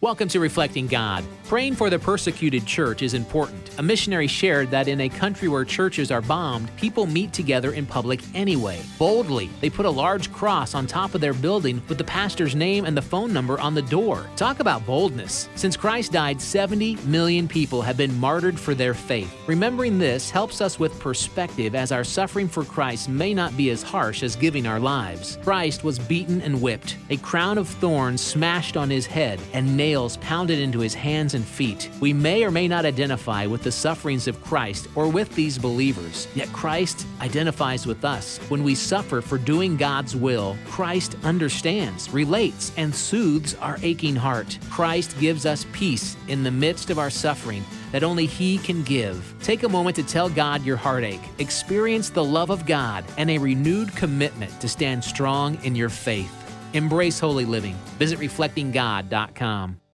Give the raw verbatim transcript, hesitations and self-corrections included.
Welcome to Reflecting God. Praying for the persecuted church is important. A missionary shared that in a country where churches are bombed, people meet together in public anyway. Boldly, they put a large cross on top of their building with the pastor's name and the phone number on the door. Talk about boldness. Since Christ died, seventy million people have been martyred for their faith. Remembering this helps us with perspective, as our suffering for Christ may not be as harsh as giving our lives. Christ was beaten and whipped, a crown of thorns smashed on his head, and nailed pounded into his hands and feet. We may or may not identify with the sufferings of Christ or with these believers, yet Christ identifies with us. When we suffer for doing God's will, Christ understands, relates, and soothes our aching heart. Christ gives us peace in the midst of our suffering that only He can give. Take a moment to tell God your heartache. Experience the love of God and a renewed commitment to stand strong in your faith. Embrace holy living. Visit reflecting god dot com.